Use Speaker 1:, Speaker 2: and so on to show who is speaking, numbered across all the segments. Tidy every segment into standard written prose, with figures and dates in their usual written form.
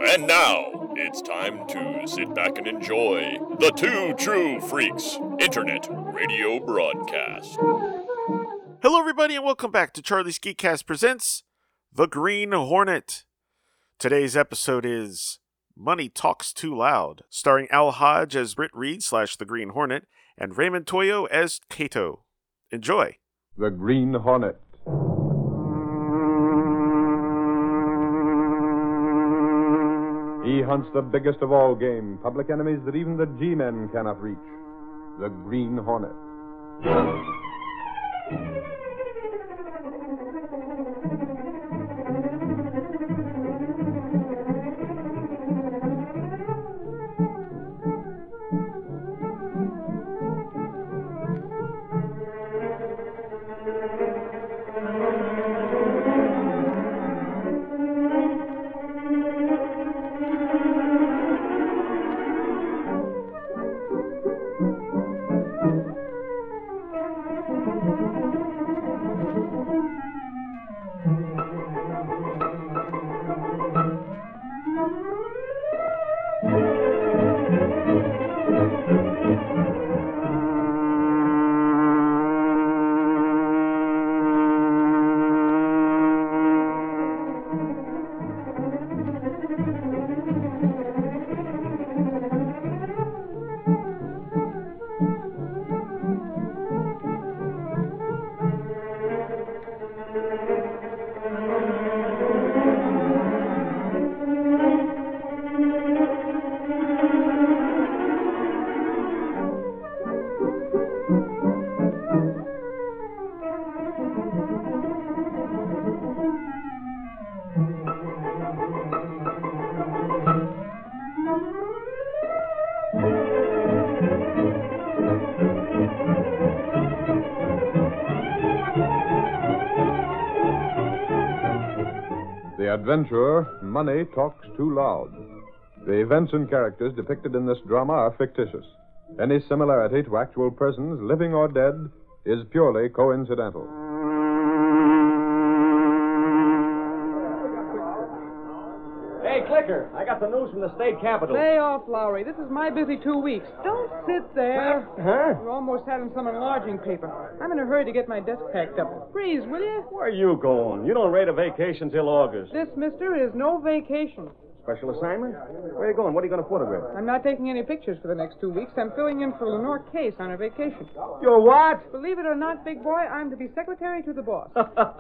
Speaker 1: And now, it's time to sit back and enjoy the Two True Freaks Internet Radio Broadcast.
Speaker 2: Hello, everybody, and welcome back to Charlie's Geekcast presents The Green Hornet. Today's episode is Money Talks Too Loud, starring Al Hodge as Britt Reed / The Green Hornet, and Raymond Toyo as Kato. Enjoy.
Speaker 3: The Green Hornet. He hunts the biggest of all game, public enemies that even the G-men cannot reach. The Green Hornet. The adventurer, Money Talks Too Loud. The events and characters depicted in this drama are fictitious. Any similarity to actual persons, living or dead, is purely coincidental.
Speaker 4: Hey, Clicker, I got the news from the state capitol.
Speaker 5: Lay off, Lowry. This is my busy 2 weeks. Don't sit there.
Speaker 4: Huh?
Speaker 5: You're almost having some enlarging paper. I'm in a hurry to get my desk packed up. Freeze, will you?
Speaker 4: Where are you going? You don't rate a vacation till August.
Speaker 5: This, mister, is no vacation.
Speaker 4: Special assignment? Where are you going? What are you going to photograph?
Speaker 5: I'm not taking any pictures for the next 2 weeks. I'm filling in for Lenore Case on her vacation.
Speaker 4: You're what?
Speaker 5: Believe it or not, big boy, I'm to be secretary to the boss.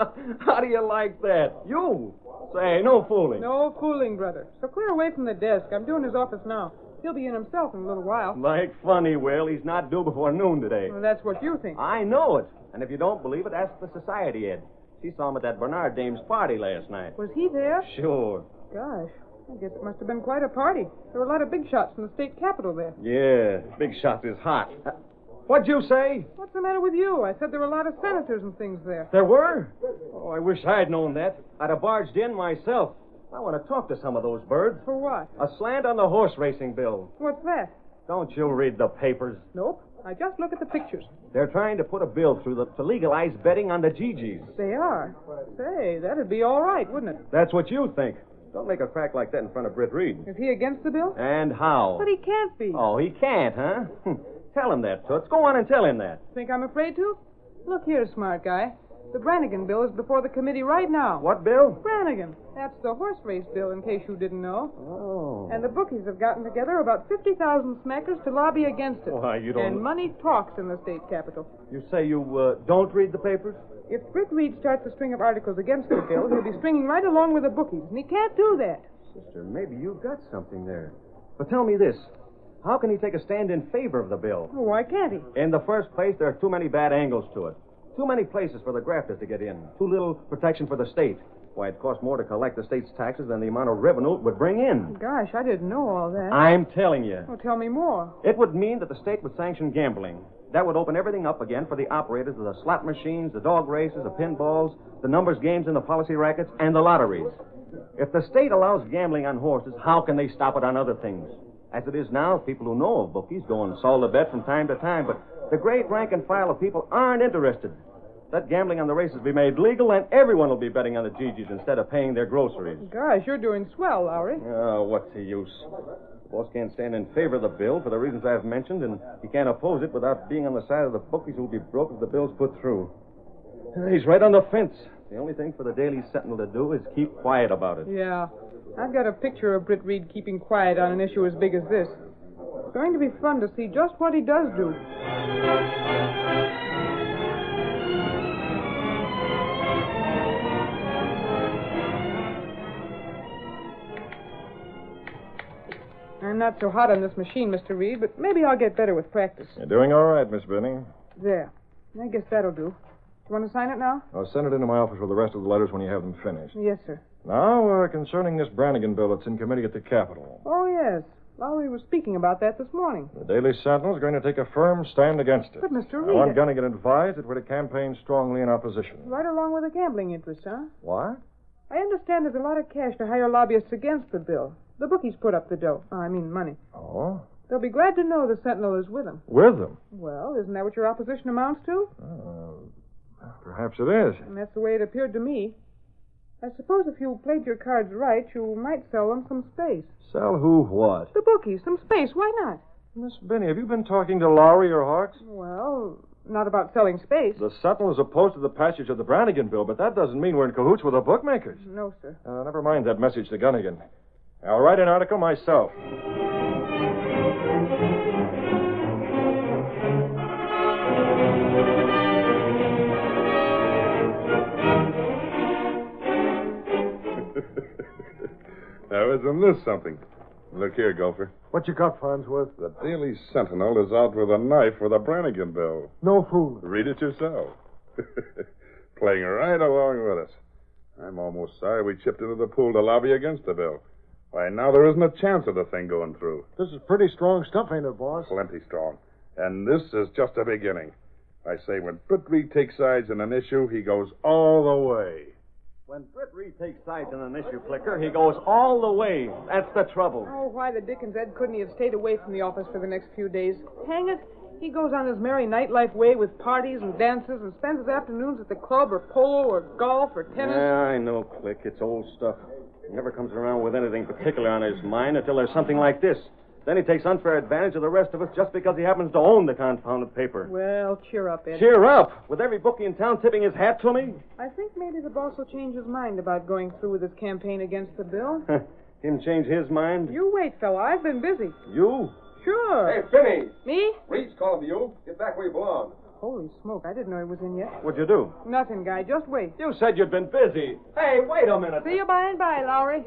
Speaker 4: How do you like that? You? Say, no fooling.
Speaker 5: No fooling, brother. So clear away from the desk. I'm doing his office now. He'll be in himself in a little while.
Speaker 4: Like funny, Will. He's not due before noon today.
Speaker 5: Well, that's what you think.
Speaker 4: I know it. And if you don't believe it, ask the society ed. She saw him at that Bernard dame's party last night.
Speaker 5: Was he there?
Speaker 4: Sure.
Speaker 5: Gosh, I guess it must have been quite a party. There were a lot of big shots from the state capitol there.
Speaker 4: Yeah, big shot is hot. What'd you say?
Speaker 5: What's the matter with you? I said there were a lot of senators and things there.
Speaker 4: There were? Oh, I wish I'd known that. I'd have barged in myself. I want to talk to some of those birds.
Speaker 5: For what?
Speaker 4: A slant on the horse racing bill.
Speaker 5: What's that?
Speaker 4: Don't you read the papers?
Speaker 5: Nope. I just look at the pictures.
Speaker 4: They're trying to put a bill through to legalize betting on the GGs.
Speaker 5: They are. Say, that'd be all right, wouldn't it?
Speaker 4: That's what you think. Don't make a crack like that in front of Britt Reed.
Speaker 5: Is he against the bill?
Speaker 4: And how?
Speaker 5: But he can't be.
Speaker 4: Oh, he can't, huh? Tell him that, Toots. Go on and tell him that.
Speaker 5: Think I'm afraid to? Look here, smart guy. The Brannigan bill is before the committee right now.
Speaker 4: What bill?
Speaker 5: Brannigan. That's the horse race bill, in case you didn't know.
Speaker 4: Oh.
Speaker 5: And the bookies have gotten together about 50,000 smackers to lobby against it.
Speaker 4: Why, you don't...
Speaker 5: And money talks in the state capitol.
Speaker 4: You say you don't read the papers?
Speaker 5: If Britt Reed starts a string of articles against the bill, he'll be stringing right along with the bookies, and he can't do that.
Speaker 4: Sister, maybe you got something there. But tell me this. How can he take a stand in favor of the bill?
Speaker 5: Well, why can't he?
Speaker 4: In the first place, there are too many bad angles to it. Too many places for the grafters to get in. Too little protection for the state. Why, it costs more to collect the state's taxes than the amount of revenue it would bring in.
Speaker 5: Gosh, I didn't know all that.
Speaker 4: I'm telling you.
Speaker 5: Well, tell me more.
Speaker 4: It would mean that the state would sanction gambling. That would open everything up again for the operators of the slot machines, the dog races, the pinballs, the numbers games in the policy rackets, and the lotteries. If the state allows gambling on horses, how can they stop it on other things? As it is now, people who know of bookies go and sol the bet from time to time, but the great rank and file of people aren't interested. Let gambling on the races be made legal, and everyone will be betting on the Gigi's instead of paying their groceries.
Speaker 5: Gosh, you're doing swell, Lowry.
Speaker 4: Oh, what's the use? The boss can't stand in favor of the bill for the reasons I've mentioned, and he can't oppose it without being on the side of the bookies who'll be broke if the bill's put through. He's right on the fence. The only thing for the Daily Sentinel to do is keep quiet about it.
Speaker 5: Yeah. I've got a picture of Britt Reed keeping quiet on an issue as big as this. It's going to be fun to see just what he does do. I'm not so hot on this machine, Mr. Reed, but maybe I'll get better with practice.
Speaker 3: You're doing all right, Miss Benny.
Speaker 5: There. I guess that'll do. You want to sign it now?
Speaker 3: I'll send it into my office with the rest of the letters when you have them finished.
Speaker 5: Yes, sir.
Speaker 3: Now, concerning this Brannigan bill that's in committee at the Capitol.
Speaker 5: Oh, yes. Lowry was speaking about that this morning.
Speaker 3: The Daily Sentinel is going to take a firm stand against it.
Speaker 5: But, Mr.
Speaker 3: I
Speaker 5: Reed...
Speaker 3: want Gunnigan advised that we're to campaign strongly in opposition.
Speaker 5: Right along with the gambling interests, huh?
Speaker 3: What?
Speaker 5: I understand there's a lot of cash to hire lobbyists against the bill. The bookies put up the dough. Money.
Speaker 3: Oh?
Speaker 5: They'll be glad to know the Sentinel is with them.
Speaker 3: With them?
Speaker 5: Well, isn't that what your opposition amounts to?
Speaker 3: Perhaps it is.
Speaker 5: And that's the way it appeared to me. I suppose if you played your cards right, you might sell them some space.
Speaker 3: Sell who what?
Speaker 5: The bookies, some space. Why not?
Speaker 3: Miss Benny, have you been talking to Lowry or Hawks?
Speaker 5: Well, not about selling space.
Speaker 3: The Sentinel is opposed to the passage of the Brannigan bill, but that doesn't mean we're in cahoots with the bookmakers.
Speaker 5: No, sir.
Speaker 3: Never mind that message to Gunnigan. I'll write an article myself.
Speaker 6: Now, isn't this something? Look here, Gopher.
Speaker 7: What you got, Farnsworth?
Speaker 6: The Daily Sentinel is out with a knife for the Brannigan bill.
Speaker 7: No fool.
Speaker 6: Read it yourself. Playing right along with us. I'm almost sorry we chipped into the pool to lobby against the bill. Why, now there isn't a chance of the thing going through.
Speaker 7: This is pretty strong stuff, ain't it, boss?
Speaker 6: Plenty strong. And this is just a beginning. I say when Britt Reed takes sides in an issue, he goes all the way.
Speaker 4: When Britt Reed takes sides in an issue, Flicker, he goes all the way. That's the trouble.
Speaker 5: Oh, why the dickens, Ed, couldn't he have stayed away from the office for the next few days? Hang it. He goes on his merry nightlife way with parties and dances and spends his afternoons at the club or polo or golf or tennis.
Speaker 4: Yeah, I know, Click. It's old stuff. He never comes around with anything particular on his mind until there's something like this. Then he takes unfair advantage of the rest of us just because he happens to own the confounded paper.
Speaker 5: Well, cheer up, Ed.
Speaker 4: Cheer up! With every bookie in town tipping his hat to me?
Speaker 5: I think maybe the boss will change his mind about going through with his campaign against the bill.
Speaker 4: Him change his mind?
Speaker 5: You wait, fella. I've been busy.
Speaker 4: You?
Speaker 5: Sure.
Speaker 8: Hey, Finney!
Speaker 5: Me?
Speaker 8: Reed's calling for you. Get back where you belong.
Speaker 5: Holy smoke, I didn't know he was in yet.
Speaker 4: What'd you do?
Speaker 5: Nothing, Guy. Just wait.
Speaker 4: You said you'd been busy. Hey, wait a minute.
Speaker 5: See you by and by, Lowry.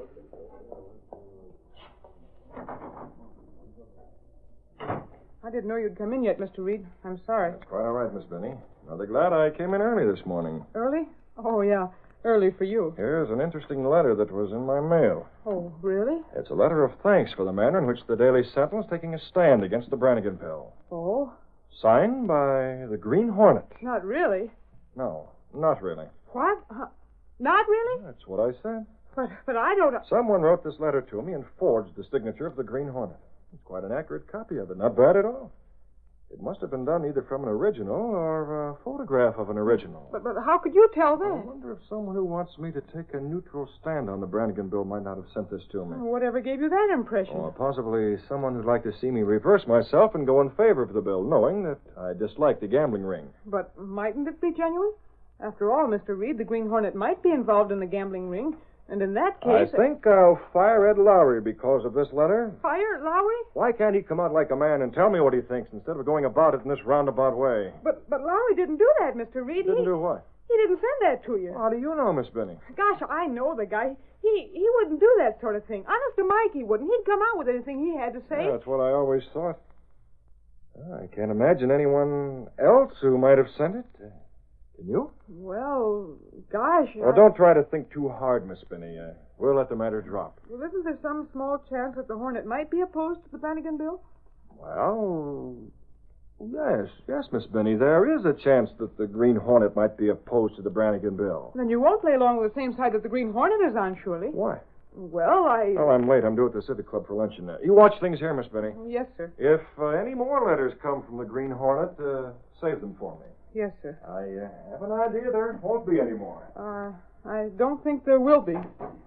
Speaker 5: I didn't know you'd come in yet, Mr. Reed. I'm sorry.
Speaker 3: That's quite all right, Miss Benny. Rather glad I came in early this morning.
Speaker 5: Early? Oh, yeah. Early for you.
Speaker 3: Here's an interesting letter that was in my mail.
Speaker 5: Oh, really?
Speaker 3: It's a letter of thanks for the manner in which the Daily Sentinel is taking a stand against the Brannigan bill.
Speaker 5: Oh?
Speaker 3: Signed by the Green Hornet.
Speaker 5: Not really.
Speaker 3: No, not really.
Speaker 5: What? Not really?
Speaker 3: That's what I said.
Speaker 5: But I don't...
Speaker 3: Someone wrote this letter to me and forged the signature of the Green Hornet. It's quite an accurate copy of it. Not bad at all. It must have been done either from an original or a photograph of an original.
Speaker 5: But how could you tell
Speaker 3: I
Speaker 5: that?
Speaker 3: wonder if someone who wants me to take a neutral stand on the Brannigan bill might not have sent this to me.
Speaker 5: Whatever gave you that impression?
Speaker 3: Or possibly someone who'd like to see me reverse myself and go in favor of the bill, knowing that I dislike the gambling ring.
Speaker 5: But mightn't it be genuine? After all, Mr. Reed, the Green Hornet might be involved in the gambling ring. And in that
Speaker 3: I
Speaker 5: case...
Speaker 3: think I'll fire Ed Lowry because of this letter.
Speaker 5: Fire Lowry?
Speaker 3: Why can't he come out like a man and tell me what he thinks instead of going about it in this roundabout way?
Speaker 5: But Lowry didn't do that, Mr. Reed.
Speaker 3: Didn't do what?
Speaker 5: He didn't send that to you.
Speaker 3: How do you know, Miss Benny?
Speaker 5: Gosh, I know the guy. He wouldn't do that sort of thing. Honest to Mike, he wouldn't. He'd come out with anything he had to say.
Speaker 3: Yeah, that's what I always thought. I can't imagine anyone else who might have sent it. Can you?
Speaker 5: Well, gosh.
Speaker 3: Well, don't try to think too hard, Miss Benny. We'll let the matter drop.
Speaker 5: Well, isn't there some small chance that the Hornet might be opposed to the Brannigan bill?
Speaker 3: Well, yes, Miss Benny. There is a chance that the Green Hornet might be opposed to the Brannigan bill.
Speaker 5: Then you won't play along with the same side that the Green Hornet is on, surely.
Speaker 3: Why?
Speaker 5: Well,
Speaker 3: Oh, I'm late. I'm due at the Civic Club for luncheon now. You watch things here, Miss Benny.
Speaker 5: Yes, sir.
Speaker 3: If any more letters come from the Green Hornet, save them for me.
Speaker 5: Yes, sir.
Speaker 7: I have an idea there won't be any more.
Speaker 5: I don't think there will be.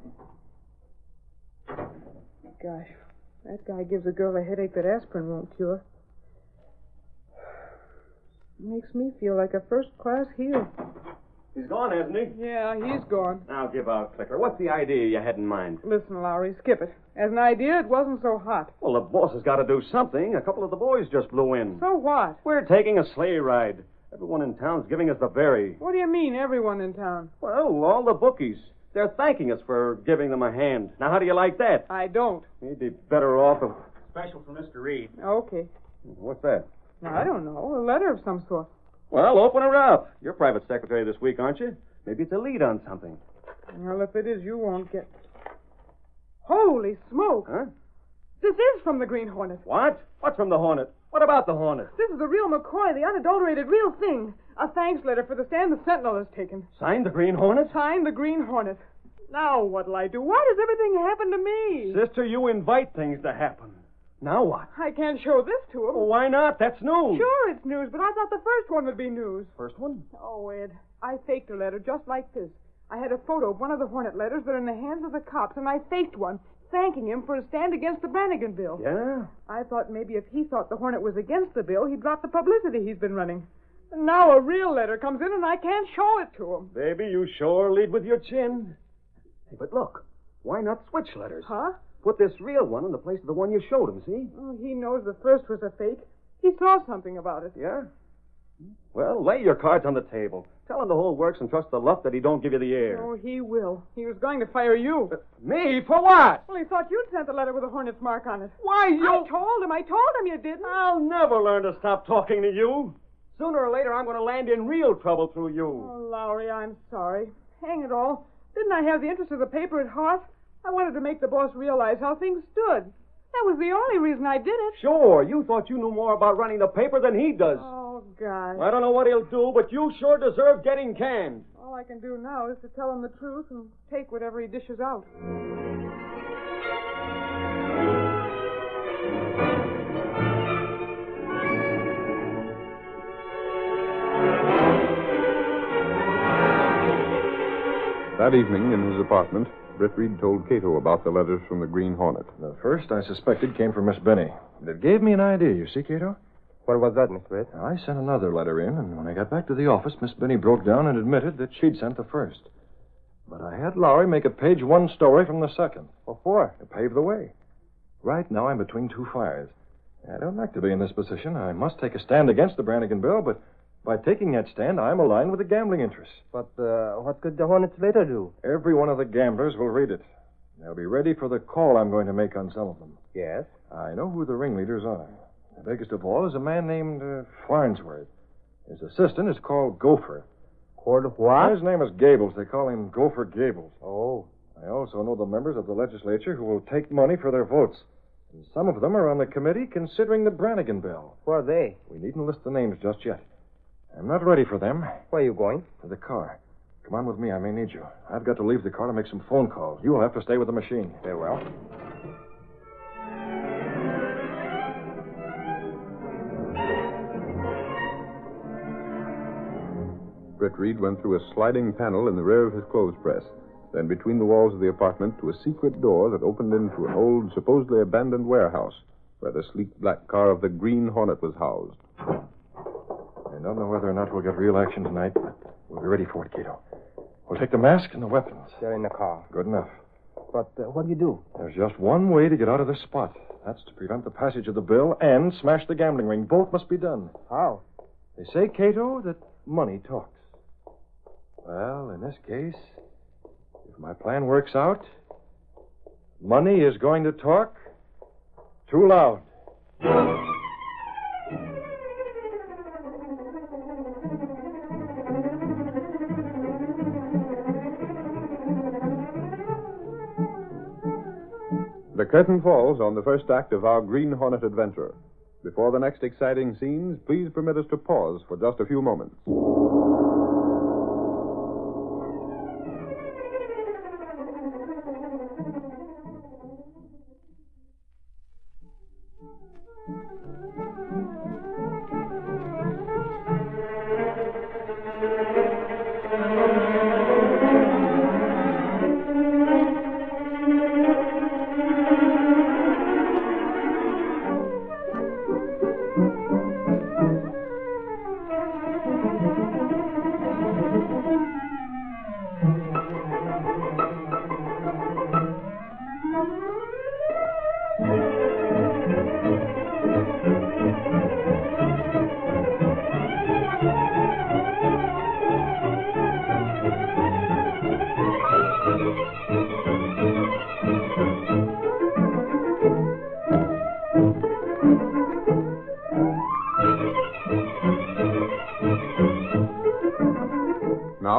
Speaker 5: Gosh, that guy gives a girl a headache that aspirin won't cure. Makes me feel like a first-class heel.
Speaker 4: He's gone, hasn't he?
Speaker 5: Yeah, he's gone.
Speaker 4: Now give out, Clicker. What's the idea you had in mind?
Speaker 5: Listen, Lowry, skip it. As an idea, it wasn't so hot.
Speaker 4: Well, the boss has got to do something. A couple of the boys just blew in.
Speaker 5: So what?
Speaker 4: We're taking a sleigh ride. Everyone in town's giving us the berry.
Speaker 5: What do you mean, everyone in town?
Speaker 4: Well, all the bookies. They're thanking us for giving them a hand. Now, how do you like that?
Speaker 5: I don't.
Speaker 4: We'd be better off if...
Speaker 8: Special for Mr. Reed.
Speaker 5: Okay.
Speaker 4: What's that?
Speaker 5: Now, I don't know. A letter of some sort.
Speaker 4: Well, open her up. You're private secretary this week, aren't you? Maybe it's a lead on something.
Speaker 5: Well, if it is, you won't get... Holy smoke!
Speaker 4: Huh?
Speaker 5: This is from the Green Hornet.
Speaker 4: What? What's from the Hornet? What about the Hornet?
Speaker 5: This is the real McCoy, the unadulterated real thing. A thanks letter for the stand the Sentinel has taken.
Speaker 4: Signed the Green Hornet?
Speaker 5: Signed the Green Hornet. Now what'll I do? Why does everything happen to me?
Speaker 4: Sister, you invite things to happen. Now what?
Speaker 5: I can't show this to him.
Speaker 4: Well, why not? That's news.
Speaker 5: Sure, it's news, but I thought the first one would be news.
Speaker 4: First one?
Speaker 5: Oh, Ed, I faked a letter just like this. I had a photo of one of the Hornet letters that are in the hands of the cops, and I faked one, thanking him for his stand against the Brannigan bill.
Speaker 4: Yeah?
Speaker 5: I thought maybe if he thought the Hornet was against the bill, he'd drop the publicity he's been running. And now a real letter comes in, and I can't show it to him.
Speaker 4: Baby, you sure lead with your chin. Hey, but look, why not switch letters?
Speaker 5: Huh?
Speaker 4: Put this real one in the place of the one you showed him, see?
Speaker 5: Oh, he knows the first was a fake. He saw something about it.
Speaker 4: Yeah? Well, lay your cards on the table. Tell him the whole works and trust the luck that he don't give you the air.
Speaker 5: Oh, he will. He was going to fire you.
Speaker 4: Me? For what?
Speaker 5: Well, he thought you'd sent the letter with a Hornet's mark on it.
Speaker 4: Why, you...
Speaker 5: I told him you didn't.
Speaker 4: I'll never learn to stop talking to you. Sooner or later, I'm going to land in real trouble through you.
Speaker 5: Oh, Lowry, I'm sorry. Hang it all. Didn't I have the interest of the paper at heart? I wanted to make the boss realize how things stood. That was the only reason I did it.
Speaker 4: Sure, you thought you knew more about running the paper than he does.
Speaker 5: Oh, God.
Speaker 4: I don't know what he'll do, but you sure deserve getting canned.
Speaker 5: All I can do now is to tell him the truth and take whatever he dishes out.
Speaker 3: That evening, in his apartment, Britt Reed told Cato about the letters from the Green Hornet.
Speaker 7: The first I suspected came from Miss Benny. It gave me an idea, you see, Cato?
Speaker 8: What was that, Miss Britt?
Speaker 7: I sent another letter in, and when I got back to the office, Miss Benny broke down and admitted that she'd sent the first. But I had Lowry make a page one story from the second.
Speaker 8: What for?
Speaker 7: To pave the way. Right now, I'm between two fires. I don't like to be in this position. I must take a stand against the Brannigan bill, but by taking that stand, I'm aligned with the gambling interests.
Speaker 8: But what could the Hornets later do?
Speaker 7: Every one of the gamblers will read it. They'll be ready for the call I'm going to make on some of them.
Speaker 8: Yes?
Speaker 7: I know who the ringleaders are. The biggest of all is a man named Farnsworth. His assistant is called Gopher.
Speaker 8: Called what?
Speaker 7: His name is Gables. They call him Gopher Gables.
Speaker 8: Oh.
Speaker 7: I also know the members of the legislature who will take money for their votes. And some of them are on the committee considering the Brannigan bill.
Speaker 8: Who are they?
Speaker 7: We needn't list the names just yet. I'm not ready for them.
Speaker 8: Where are you going?
Speaker 7: To the car. Come on with me. I may need you. I've got to leave the car to make some phone calls. You'll have to stay with the machine.
Speaker 8: Very well.
Speaker 3: Britt Reed went through a sliding panel in the rear of his clothes press, then between the walls of the apartment to a secret door that opened into an old, supposedly abandoned warehouse where the sleek black car of the Green Hornet was housed.
Speaker 7: I don't know whether or not we'll get real action tonight, but we'll be ready for it, Cato. We'll take the mask and the weapons.
Speaker 8: They're in the car.
Speaker 7: Good enough.
Speaker 8: But what do you do?
Speaker 7: There's just one way to get out of this spot. That's to prevent the passage of the bill and smash the gambling ring. Both must be done.
Speaker 8: How?
Speaker 7: They say, Cato, that money talks. Well, in this case, if my plan works out, money is going to talk too loud.
Speaker 3: The curtain falls on the first act of our Green Hornet adventure. Before the next exciting scenes, please permit us to pause for just a few moments.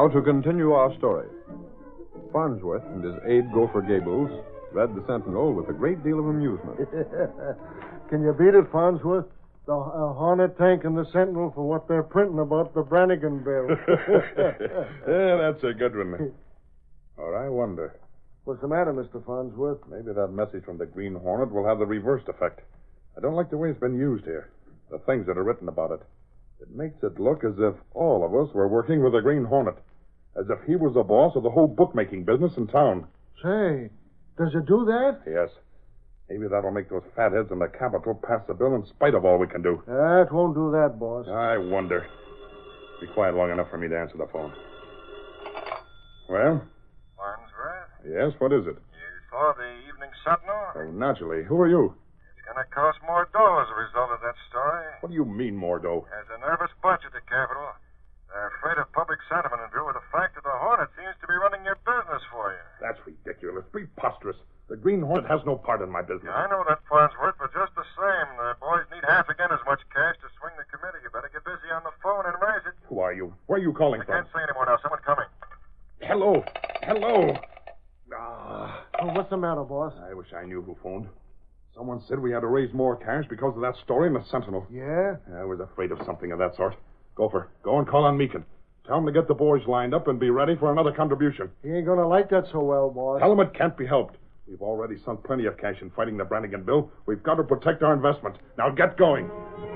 Speaker 3: Now to continue our story. Farnsworth and his aide, Gopher Gables, read the Sentinel with a great deal of amusement.
Speaker 9: Can you beat it, Farnsworth? The Hornet tank and the Sentinel for what they're printing about the Brannigan bill.
Speaker 6: Yeah, that's a good one. Or I wonder.
Speaker 9: What's the matter, Mr. Farnsworth?
Speaker 6: Maybe that message from the Green Hornet will have the reversed effect. I don't like the way it's been used here. The things that are written about it. It makes it look as if all of us were working with the Green Hornet. As if he was the boss of the whole bookmaking business in town.
Speaker 9: Say, does it do that?
Speaker 6: Yes. Maybe that'll make those fatheads in the Capitol pass the bill in spite of all we can do.
Speaker 9: That won't do that, boss.
Speaker 6: I wonder. Be quiet long enough for me to answer the phone. Well?
Speaker 10: Farnsworth?
Speaker 6: Yes, what is it?
Speaker 10: You saw the Evening Sentinel?
Speaker 6: Oh, naturally. Who are you?
Speaker 10: It's going to cost more dough as a result of that story.
Speaker 6: What do you mean, more dough?
Speaker 10: There's a nervous bunch at the Capitol. They're afraid of public sentiment in view of the fact that the Hornet seems to be running your business for you.
Speaker 6: That's ridiculous. Preposterous. The Green Hornet has no part in my business.
Speaker 10: Yeah, I know that, Farnsworth, but just the same, the boys need half again as much cash to swing the committee. You better get busy on the phone and raise it.
Speaker 6: Who are you? Where are you calling
Speaker 10: I
Speaker 6: from?
Speaker 10: can't say anymore now. Someone coming.
Speaker 6: Hello. Hello.
Speaker 9: Oh, what's the matter, boss?
Speaker 6: I wish I knew who phoned. Someone said we had to raise more cash because of that story in the Sentinel.
Speaker 9: Yeah?
Speaker 6: I was afraid of something of that sort. Gopher, go and call on Meekin. Tell him to get the boys lined up and be ready for another contribution.
Speaker 9: He ain't gonna like that so well, boss.
Speaker 6: Tell him it can't be helped. We've already sunk plenty of cash in fighting the Brannigan bill. We've got to protect our investment. Now get going.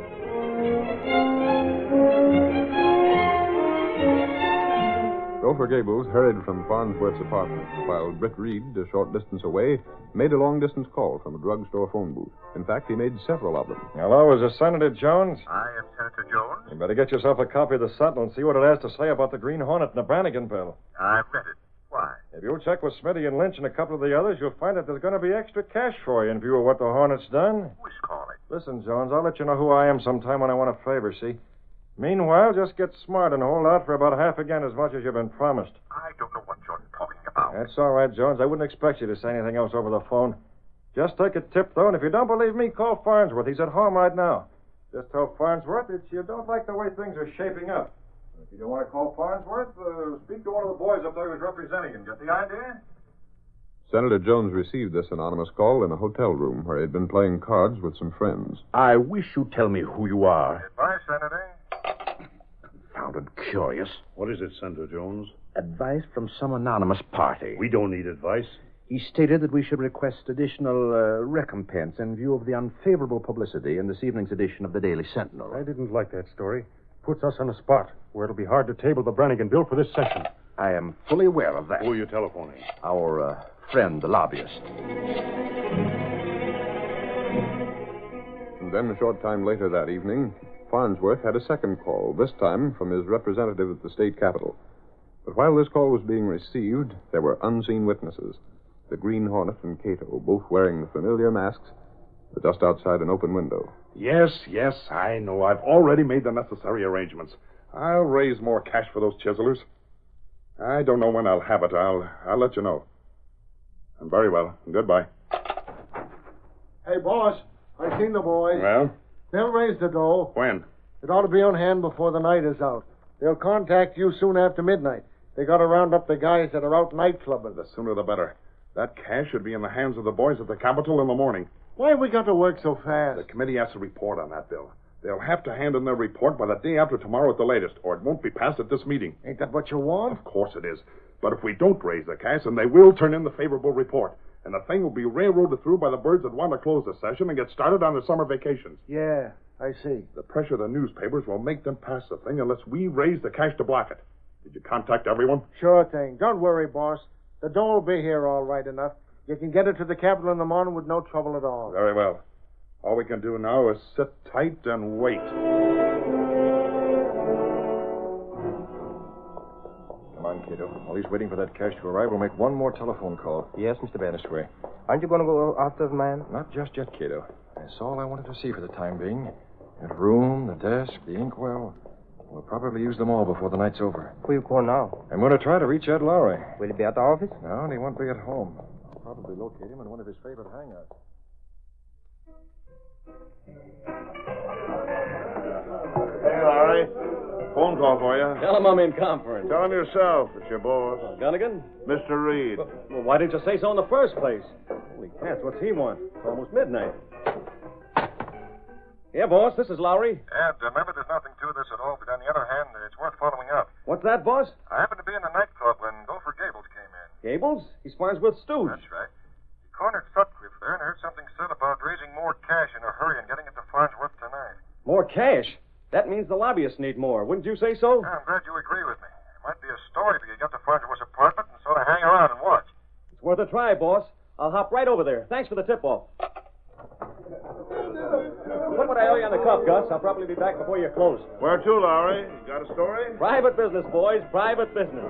Speaker 3: Gopher Gables hurried from Farnsworth's apartment, while Britt Reed, a short distance away, made a long-distance call from a drugstore phone booth. In fact, he made several of them.
Speaker 7: Hello, is this Senator Jones?
Speaker 10: I am Senator Jones.
Speaker 7: You better get yourself a copy of the Sentinel and see what it has to say about the Green Hornet and the Brannigan bill.
Speaker 10: I've read it. Why?
Speaker 7: If you'll check with Smitty and Lynch and a couple of the others, you'll find that there's going to be extra cash for you in view of what the Hornet's done.
Speaker 10: Who's calling?
Speaker 7: Listen, Jones, I'll let you know who I am sometime when I want a favor, see? Meanwhile, just get smart and hold out for about half again as much as you've been promised.
Speaker 10: I don't know what you're talking about.
Speaker 7: That's all right, Jones. I wouldn't expect you to say anything else over the phone. Just take a tip, though, and if you don't believe me, call Farnsworth. He's at home right now. Just tell Farnsworth that you don't like the way things are shaping up. If you don't want to call Farnsworth, speak to one of the boys up there who's representing him. Get the idea?
Speaker 3: Senator Jones received this anonymous call in a hotel room where he'd been playing cards with some friends.
Speaker 11: I wish you'd tell me who you are.
Speaker 10: Goodbye, Senator.
Speaker 11: Confounded curious.
Speaker 12: What is it, Senator Jones?
Speaker 11: Advice from some anonymous party.
Speaker 12: We don't need advice.
Speaker 11: He stated that we should request additional recompense in view of the unfavorable publicity in this evening's edition of the Daily Sentinel.
Speaker 12: I didn't like that story. Puts us on a spot where it'll be hard to table the Brannigan bill for this session.
Speaker 11: I am fully aware of that.
Speaker 12: Who are you telephoning?
Speaker 11: Our friend, the lobbyist.
Speaker 3: And then a short time later that evening, Farnsworth had a second call, this time from his representative at the state capitol. But while this call was being received, there were unseen witnesses. The Green Hornet and Cato, both wearing the familiar masks, were just outside an open window.
Speaker 6: Yes, I know. I've already made the necessary arrangements. I'll raise more cash for those chiselers. I don't know when I'll have it. I'll let you know. And very well. Goodbye.
Speaker 9: Hey, boss, I seen the boys.
Speaker 6: Well?
Speaker 9: They'll raise the dough.
Speaker 6: When?
Speaker 9: It ought to be on hand before the night is out. They'll contact you soon after midnight. They got to round up the guys that are out night clubbing.
Speaker 6: The sooner the better. That cash should be in the hands of the boys at the Capitol in the morning.
Speaker 9: Why have we got to work so fast?
Speaker 6: The committee has to report on that bill. They'll have to hand in their report by the day after tomorrow at the latest, or it won't be passed at this meeting.
Speaker 9: Ain't that what you want?
Speaker 6: Of course it is. But if we don't raise the cash, then they will turn in the favorable report. And the thing will be railroaded through by the birds that want to close the session and get started on their summer vacations.
Speaker 9: Yeah, I see.
Speaker 6: The pressure of the newspapers will make them pass the thing unless we raise the cash to block it. Did you contact everyone?
Speaker 9: Sure thing. Don't worry, boss. The dough will be here all right enough. You can get it to the Capitol in the morning with no trouble at all.
Speaker 6: Very well. All we can do now is sit tight and wait.
Speaker 7: Come on, Cato. While he's waiting for that cash to arrive, we'll make one more telephone call.
Speaker 8: Yes, Mr. Bannister. Aren't you going to go after the man?
Speaker 7: Not just yet, Cato. That's all I wanted to see for the time being. That room, the desk, the inkwell. We'll probably use them all before the night's over.
Speaker 8: Who you call now?
Speaker 7: I'm going to try to reach Ed Lowry.
Speaker 8: Will he be at the office?
Speaker 7: No, and he won't be at home. I'll probably locate him in one of his favorite hangouts.
Speaker 9: Hey, Lowry.
Speaker 13: Phone call for you.
Speaker 14: Tell him I'm in conference.
Speaker 13: Tell him yourself. It's your boss.
Speaker 14: Gunnigan?
Speaker 13: Mr. Reed.
Speaker 14: Well, why didn't you say so in the first place? Holy cats, what's he want? It's almost midnight. Yeah, boss, this is Lowry.
Speaker 10: Ed, remember there's nothing to this at all, but on the other hand, it's worth following up.
Speaker 14: What's that, boss?
Speaker 10: I happened to be in the nightclub when Gopher Gables came in.
Speaker 14: Gables? He's Farnsworth's stooge.
Speaker 10: That's right. He cornered Sutcliffe there and heard something said about raising more cash in a hurry and getting it to Farnsworth tonight.
Speaker 14: More cash? That means the lobbyists need more. Wouldn't you say so?
Speaker 10: Yeah, I'm glad you agree with me. It might be a story if you get to Farnsworth's apartment and sort of hang around and watch.
Speaker 14: It's worth a try, boss. I'll hop right over there. Thanks for the tip-off. Put what I owe you on the cuff, Gus. I'll probably be back before you close.
Speaker 13: Where to, Lowry? You got a story?
Speaker 14: Private business, boys. Private business.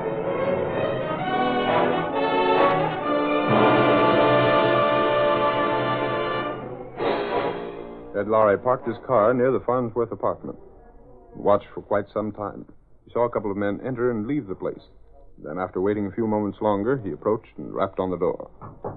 Speaker 3: Ed Lowry parked his car near the Farnsworth apartment and watched for quite some time. He saw a couple of men enter and leave the place. Then, after waiting a few moments longer, he approached and rapped on the door.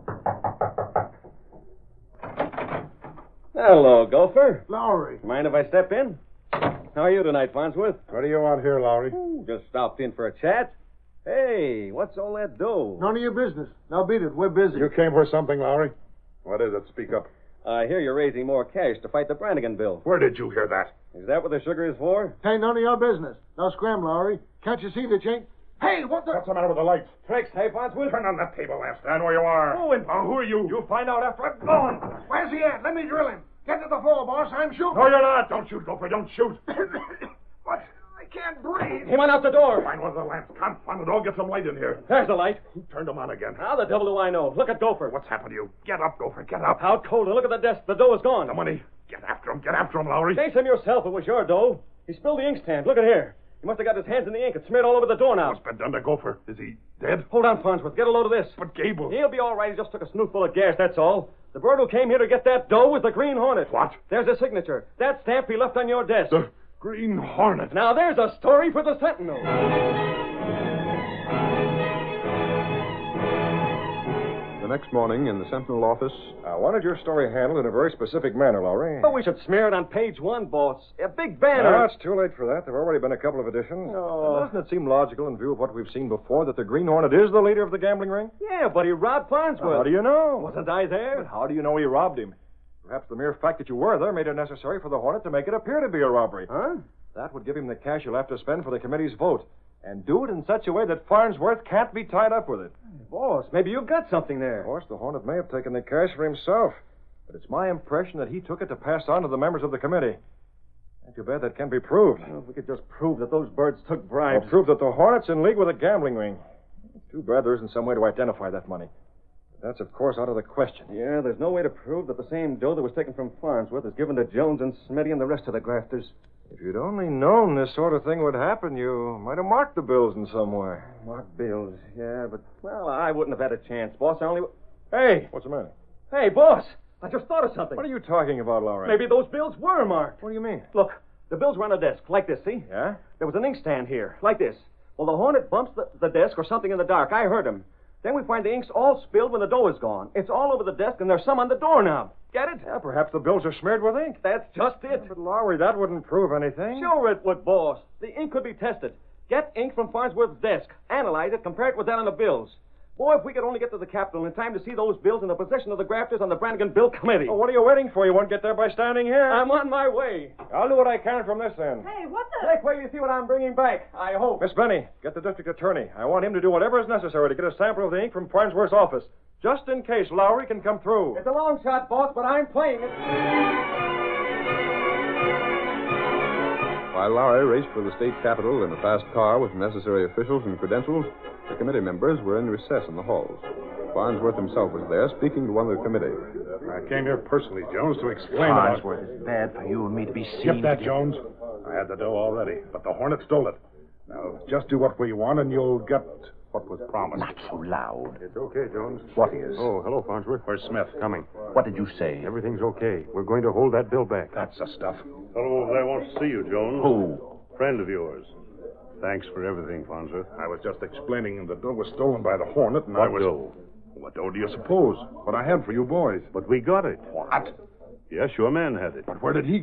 Speaker 14: Hello, Gopher.
Speaker 9: Lowry.
Speaker 14: Mind if I step in? How are you tonight, Farnsworth?
Speaker 12: What do you want here, Lowry?
Speaker 14: Just stopped in for a chat. Hey, what's all that dough?
Speaker 9: None of your business. Now beat it. We're busy.
Speaker 12: You came for something, Lowry?
Speaker 6: What is it? Speak up.
Speaker 14: I hear you're raising more cash to fight the Brannigan bill.
Speaker 6: Where did you hear that?
Speaker 14: Is that what the sugar is for?
Speaker 9: Ain't none of your business. Now scram, Lowry. Can't you see that you ain't... Hey, what the...
Speaker 12: What's the matter with the lights?
Speaker 14: Tricks, hey, Farnsworth?
Speaker 6: Turn on that table lamp. Stand where you are.
Speaker 14: Who in...
Speaker 6: Now, who are you?
Speaker 14: You'll find out after I'm gone.
Speaker 9: Where's he at? Let me drill him. Get to the floor, boss. I'm shooting.
Speaker 6: No, you're not. Don't shoot, Gopher. Don't shoot.
Speaker 9: What? I can't breathe.
Speaker 14: He went out the door.
Speaker 6: Find one of the lamps. Confound it all. Get some light in here.
Speaker 14: There's the light.
Speaker 6: Who turned them on again?
Speaker 14: How the devil do I know? Look at Gopher.
Speaker 6: What's happened to you? Get up, Gopher. Get up.
Speaker 14: Out cold. And look at the desk. The dough is gone.
Speaker 6: The money. Get after him. Get after him, Lowry.
Speaker 14: Chase him yourself. It was your dough. He spilled the inkstand. Look at here. He must have got his hands in the ink. It's smeared all over the doorknob.
Speaker 6: What's been done to Gopher? Is he dead?
Speaker 14: Hold on, Farnsworth. Get a load of this.
Speaker 6: But Gable.
Speaker 14: He'll be all right. He just took a snootful of gas, that's all. The bird who came here to get that dough was the Green Hornet.
Speaker 6: What?
Speaker 14: There's a signature. That stamp he left on your desk.
Speaker 6: The Green Hornet.
Speaker 14: Now there's a story for the Sentinel.
Speaker 3: The next morning, in the Sentinel office...
Speaker 7: I wanted your story handled in a very specific manner, Lowry.
Speaker 14: Oh, we should smear it on page 1, boss. A big banner.
Speaker 7: No, it's too late for that. There have already been a couple of editions.
Speaker 14: Oh.
Speaker 7: Doesn't it seem logical in view of what we've seen before that the Green Hornet is the leader of the gambling ring?
Speaker 14: Yeah, but he robbed Farnsworth.
Speaker 7: How do you know?
Speaker 14: Wasn't I there?
Speaker 7: But how do you know he robbed him? Perhaps the mere fact that you were there made it necessary for the Hornet to make it appear to be a robbery.
Speaker 14: Huh?
Speaker 7: That would give him the cash you'll have to spend for the committee's vote. And do it in such a way that Farnsworth can't be tied up with it.
Speaker 14: Boss, maybe you've got something there.
Speaker 7: Of course, the Hornet may have taken the cash for himself, but it's my impression that he took it to pass on to the members of the committee. Ain't too bad that can be proved.
Speaker 14: Well, if we could just prove that those birds took bribes.
Speaker 7: Or prove that the Hornet's in league with a gambling ring. It's too bad there isn't some way to identify that money. But that's, of course, out of the question.
Speaker 14: Yeah, there's no way to prove that the same dough that was taken from Farnsworth is given to Jones and Smitty and the rest of the grafters.
Speaker 7: If you'd only known this sort of thing would happen, you might have marked the bills in some way.
Speaker 14: Mark bills, yeah, but, well, I wouldn't have had a chance, boss. I only...
Speaker 7: Hey! What's the matter?
Speaker 14: Hey, boss! I just thought of something.
Speaker 7: What are you talking about, Lowry?
Speaker 14: Maybe those bills were marked.
Speaker 7: What do you mean?
Speaker 14: Look, the bills were on a desk, like this, see?
Speaker 7: Yeah?
Speaker 14: There was an inkstand here, like this. Well, the Hornet bumps the desk or something in the dark. I heard him. Then we find the ink's all spilled when the dough is gone. It's all over the desk, and there's some on the doorknob. Get it?
Speaker 7: Yeah, perhaps the bills are smeared with ink.
Speaker 14: That's just it.
Speaker 7: But, Lowry, that wouldn't prove anything.
Speaker 14: Sure it would, boss. The ink could be tested. Get ink from Farnsworth's desk. Analyze it. Compare it with that on the bills. Boy, if we could only get to the Capitol in time to see those bills in the possession of the grafters on the Brannigan Bill Committee.
Speaker 7: Well, what are you waiting for? You won't get there by standing here.
Speaker 14: I'm on my way.
Speaker 7: I'll do what I can from this end.
Speaker 5: Hey, what the...
Speaker 14: Take wait till you see what I'm bringing back, I hope.
Speaker 7: Miss Benny, get the district attorney. I want him to do whatever is necessary to get a sample of the ink from Farnsworth's office, just in case Lowry can come through.
Speaker 14: It's a long shot, boss, but I'm playing it.
Speaker 3: While Lowry raced for the state capitol in a fast car with necessary officials and credentials, the committee members were in recess in the halls. Farnsworth himself was there, speaking to one of the committee.
Speaker 6: I came here personally, Jones, to explain
Speaker 11: Farnsworth, it's bad for you and me to be seen.
Speaker 6: Skip that, Jones. I had the dough already, but the Hornet stole it. Now, just do what we want, and you'll get what was promised.
Speaker 11: Not so loud.
Speaker 6: It's okay, Jones.
Speaker 11: What is?
Speaker 12: Oh, hello, Farnsworth.
Speaker 6: Where's Smith? Coming.
Speaker 11: What did you say?
Speaker 12: Everything's okay. We're going to hold that bill back.
Speaker 6: That's the stuff.
Speaker 10: Fellow over there wants to see you, Jones.
Speaker 11: Who?
Speaker 10: Friend of yours.
Speaker 6: Thanks for everything, Farnsworth. I was just explaining the dough was stolen by the Hornet, and
Speaker 10: What
Speaker 6: I was...
Speaker 10: dough?
Speaker 6: What dough do you suppose? What I had for you boys.
Speaker 10: But we got it.
Speaker 6: What?
Speaker 10: Yes, your man had it.
Speaker 6: But where did he get it?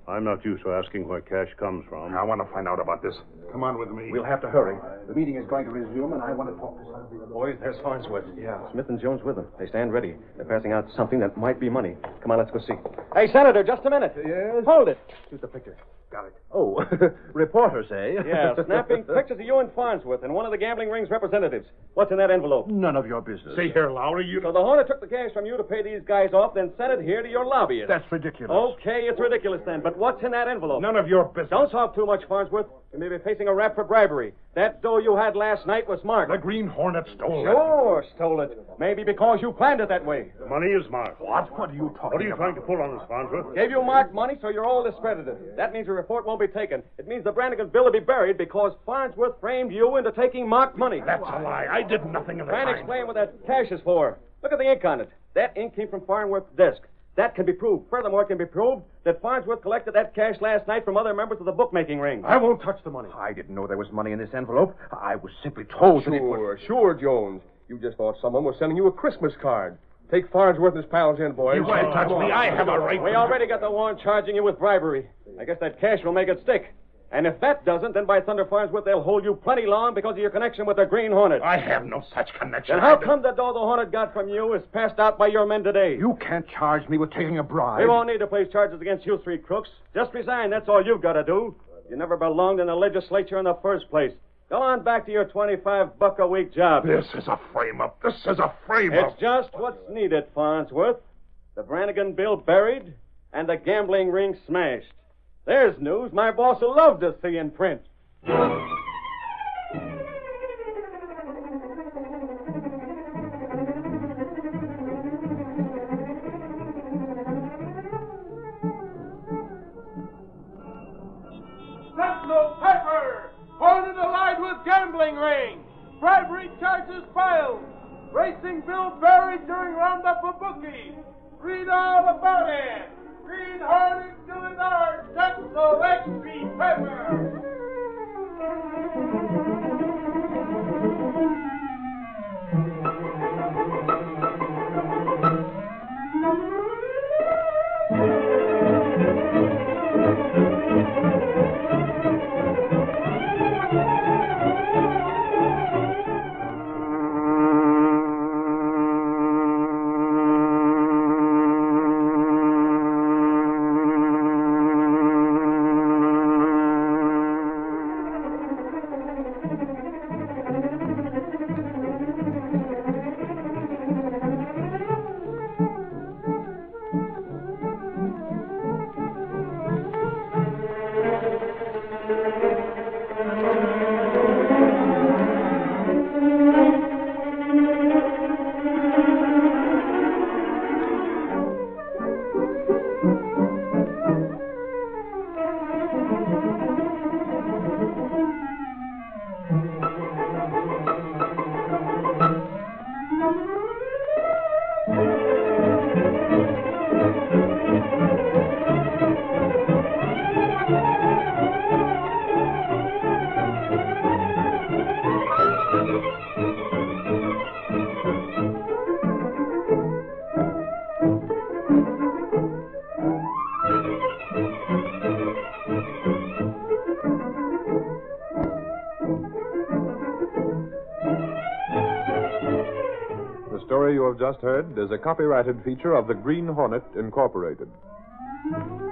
Speaker 13: I'm not used to asking where cash comes from.
Speaker 6: I want to find out about this. Come on with me.
Speaker 11: We'll have to hurry. The meeting is going to resume, and I want to talk to somebody.
Speaker 14: Boys, there's Farnsworth. Yeah. Smith and Jones with them. They stand ready. They're passing out something that might be money. Come on, let's go see. Hey, Senator, just a minute.
Speaker 11: Yes?
Speaker 14: Hold it.
Speaker 11: Shoot the picture. Got it. Oh, reporters, eh?
Speaker 14: Yeah, snapping pictures of you and Farnsworth and one of the gambling ring's representatives. What's in that envelope?
Speaker 11: None of your business.
Speaker 6: See here, Lowry, you...
Speaker 14: So the Hornet took the cash from you to pay these guys off, then sent it here to your lobbyist.
Speaker 11: That's ridiculous.
Speaker 14: Okay, it's ridiculous then. But what's in that envelope?
Speaker 6: None of your business.
Speaker 14: Don't talk too much, Farnsworth. You may be facing a rap for bribery. That dough you had last night was marked.
Speaker 6: The Green Hornet stole it.
Speaker 14: Sure, stole it. Maybe because you planned it that way.
Speaker 13: The money is marked.
Speaker 6: What? What are you talking about?
Speaker 13: What are you trying to pull on us, Farnsworth?
Speaker 14: Gave you marked money, so you're all discredited. That means your report won't be taken. It means the Brannigan bill will be buried because Farnsworth framed you into taking marked money.
Speaker 6: That's a lie. I did nothing of the
Speaker 14: Try and
Speaker 6: kind.
Speaker 14: explain what that cash is for. Look at the ink on it. That ink came from Farnsworth's desk. That can be proved. Furthermore, it can be proved that Farnsworth collected that cash last night from other members of the bookmaking ring.
Speaker 12: I won't touch the money.
Speaker 11: I didn't know there was money in this envelope. I was simply told that it was...
Speaker 15: Sure, Jones. You just thought someone was sending you a Christmas card. Take Farnsworth and his pals in, boys.
Speaker 6: You won't touch me. I have a right.
Speaker 14: We already got the warrant charging you with bribery. I guess that cash will make it stick. And if that doesn't, then by thunder, Farnsworth, they'll hold you plenty long because of your connection with the Green Hornet.
Speaker 6: I have no such connection.
Speaker 14: Then how come the dough the Hornet got from you is passed out by your men today?
Speaker 11: You can't charge me with taking a bribe.
Speaker 14: We won't need to place charges against you three crooks. Just resign. That's all you've got to do. You never belonged in the legislature in the first place. Go on back to your $25 a week job.
Speaker 6: This is a frame-up. This is a frame-up.
Speaker 14: It's just what's needed, Farnsworth. The Brannigan bill buried and the gambling ring smashed. There's news my boss will love to see in print.
Speaker 16: Sentinel paper! Hornet allied with gambling ring! Bribery charges filed! Racing bill buried during roundup of bookies! Read all about it! Green Hornet still in our Sentinel XP paper!
Speaker 3: The story you have just heard is a copyrighted feature of the Green Hornet, Incorporated.